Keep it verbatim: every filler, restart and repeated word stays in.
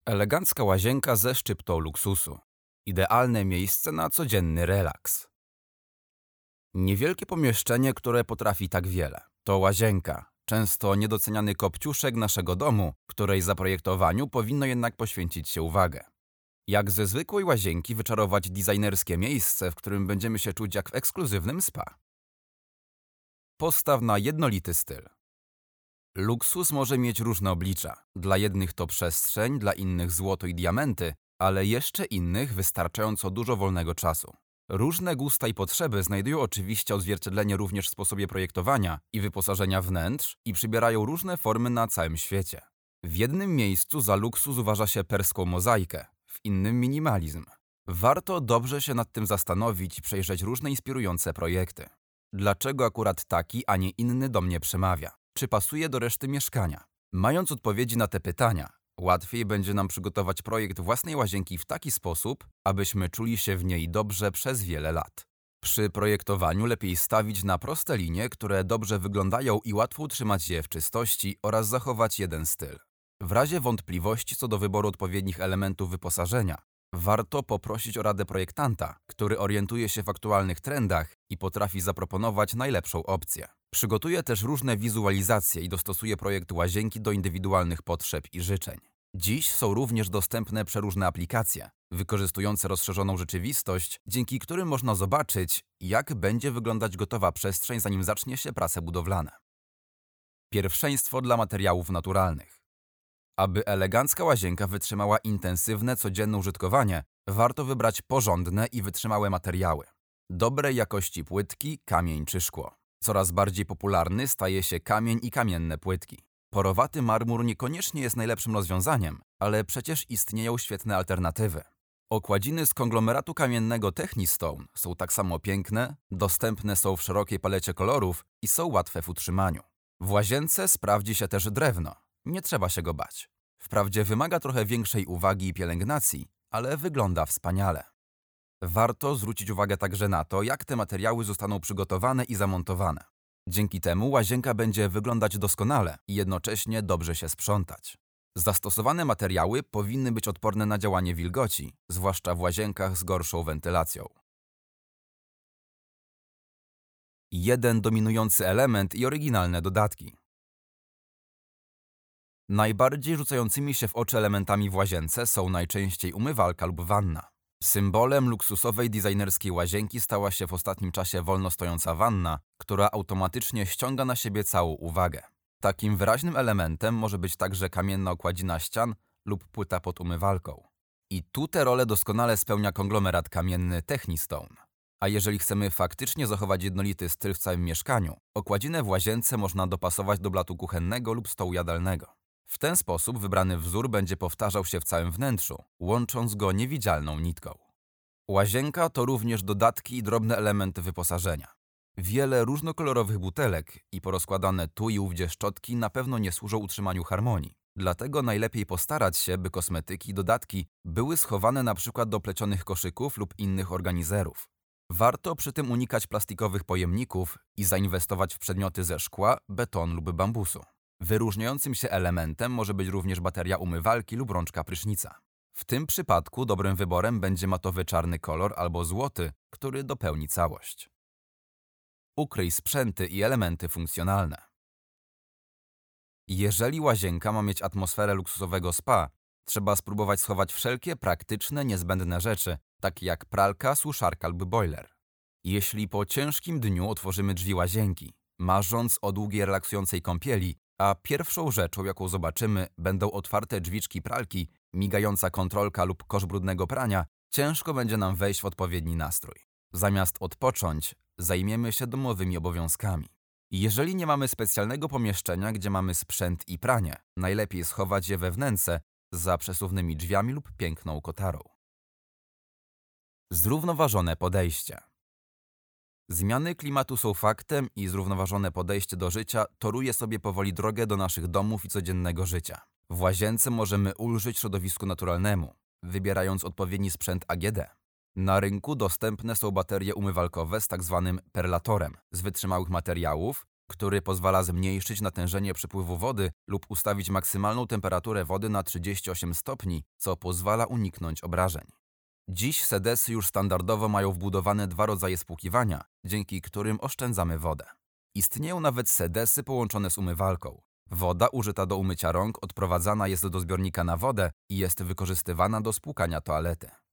Elegancka łazienka ze szczyptą luksusu. Idealne miejsce na codzienny relaks. Niewielkie pomieszczenie, które potrafi tak wiele. To łazienka, często niedoceniany kopciuszek naszego domu, której zaprojektowaniu powinno jednak poświęcić się uwagę. Jak ze zwykłej łazienki wyczarować designerskie miejsce, w którym będziemy się czuć jak w ekskluzywnym spa? Postaw na jednolity styl. Luksus może mieć różne oblicza. Dla jednych to przestrzeń, dla innych złoto i diamenty, ale jeszcze innych wystarczająco dużo wolnego czasu. Różne gusta i potrzeby znajdują oczywiście odzwierciedlenie również w sposobie projektowania i wyposażenia wnętrz i przybierają różne formy na całym świecie. W jednym miejscu za luksus uważa się perską mozaikę, w innym minimalizm. Warto dobrze się nad tym zastanowić i przejrzeć różne inspirujące projekty. Dlaczego akurat taki, a nie inny do mnie przemawia? Czy pasuje do reszty mieszkania? Mając odpowiedzi na te pytania, łatwiej będzie nam przygotować projekt własnej łazienki w taki sposób, abyśmy czuli się w niej dobrze przez wiele lat. Przy projektowaniu lepiej stawić na proste linie, które dobrze wyglądają i łatwo utrzymać je w czystości oraz zachować jeden styl. W razie wątpliwości co do wyboru odpowiednich elementów wyposażenia, warto poprosić o radę projektanta, który orientuje się w aktualnych trendach i potrafi zaproponować najlepszą opcję. Przygotuje też różne wizualizacje i dostosuje projekt łazienki do indywidualnych potrzeb i życzeń. Dziś są również dostępne przeróżne aplikacje, wykorzystujące rozszerzoną rzeczywistość, dzięki którym można zobaczyć, jak będzie wyglądać gotowa przestrzeń, zanim zacznie się prace budowlane. Pierwszeństwo dla materiałów naturalnych. Aby elegancka łazienka wytrzymała intensywne, codzienne użytkowanie, warto wybrać porządne i wytrzymałe materiały. Dobrej jakości płytki, kamień czy szkło. Coraz bardziej popularny staje się kamień i kamienne płytki. Porowaty marmur niekoniecznie jest najlepszym rozwiązaniem, ale przecież istnieją świetne alternatywy. Okładziny z konglomeratu kamiennego Technistone są tak samo piękne, dostępne są w szerokiej palecie kolorów i są łatwe w utrzymaniu. W łazience sprawdzi się też drewno. Nie trzeba się go bać. Wprawdzie wymaga trochę większej uwagi i pielęgnacji, ale wygląda wspaniale. Warto zwrócić uwagę także na to, jak te materiały zostaną przygotowane i zamontowane. Dzięki temu łazienka będzie wyglądać doskonale i jednocześnie dobrze się sprzątać. Zastosowane materiały powinny być odporne na działanie wilgoci, zwłaszcza w łazienkach z gorszą wentylacją. Jeden dominujący element i oryginalne dodatki. Najbardziej rzucającymi się w oczy elementami w łazience są najczęściej umywalka lub wanna. Symbolem luksusowej designerskiej łazienki stała się w ostatnim czasie wolno stojąca wanna, która automatycznie ściąga na siebie całą uwagę. Takim wyraźnym elementem może być także kamienna okładzina ścian lub płyta pod umywalką. I tu tę rolę doskonale spełnia konglomerat kamienny Technistone. A jeżeli chcemy faktycznie zachować jednolity styl w całym mieszkaniu, okładzinę w łazience można dopasować do blatu kuchennego lub stołu jadalnego. W ten sposób wybrany wzór będzie powtarzał się w całym wnętrzu, łącząc go niewidzialną nitką. Łazienka to również dodatki i drobne elementy wyposażenia. Wiele różnokolorowych butelek i porozkładane tu i ówdzie szczotki na pewno nie służą utrzymaniu harmonii. Dlatego najlepiej postarać się, by kosmetyki i dodatki były schowane np. do plecionych koszyków lub innych organizerów. Warto przy tym unikać plastikowych pojemników i zainwestować w przedmioty ze szkła, betonu lub bambusu. Wyróżniającym się elementem może być również bateria umywalki lub rączka prysznica. W tym przypadku dobrym wyborem będzie matowy czarny kolor albo złoty, który dopełni całość. Ukryj sprzęty i elementy funkcjonalne. Jeżeli łazienka ma mieć atmosferę luksusowego spa, trzeba spróbować schować wszelkie praktyczne, niezbędne rzeczy, takie jak pralka, suszarka lub boiler. Jeśli po ciężkim dniu otworzymy drzwi łazienki, marząc o długiej, relaksującej kąpieli, a pierwszą rzeczą, jaką zobaczymy, będą otwarte drzwiczki pralki, migająca kontrolka lub kosz brudnego prania, ciężko będzie nam wejść w odpowiedni nastrój. Zamiast odpocząć, zajmiemy się domowymi obowiązkami. Jeżeli nie mamy specjalnego pomieszczenia, gdzie mamy sprzęt i pranie, najlepiej schować je we wnęce, za przesuwnymi drzwiami lub piękną kotarą. Zrównoważone podejście. Zmiany klimatu są faktem i zrównoważone podejście do życia toruje sobie powoli drogę do naszych domów i codziennego życia. W łazience możemy ulżyć środowisku naturalnemu, wybierając odpowiedni sprzęt A G D. Na rynku dostępne są baterie umywalkowe z tak zwanym perlatorem z wytrzymałych materiałów który pozwala zmniejszyć natężenie przepływu wody lub ustawić maksymalną temperaturę wody na trzydzieści osiem stopni, co pozwala uniknąć obrażeń. Dziś sedesy już standardowo mają wbudowane dwa rodzaje spłukiwania, dzięki którym oszczędzamy wodę. Istnieją nawet sedesy połączone z umywalką. Woda użyta do umycia rąk odprowadzana jest do zbiornika na wodę i jest wykorzystywana do spłukania toalety.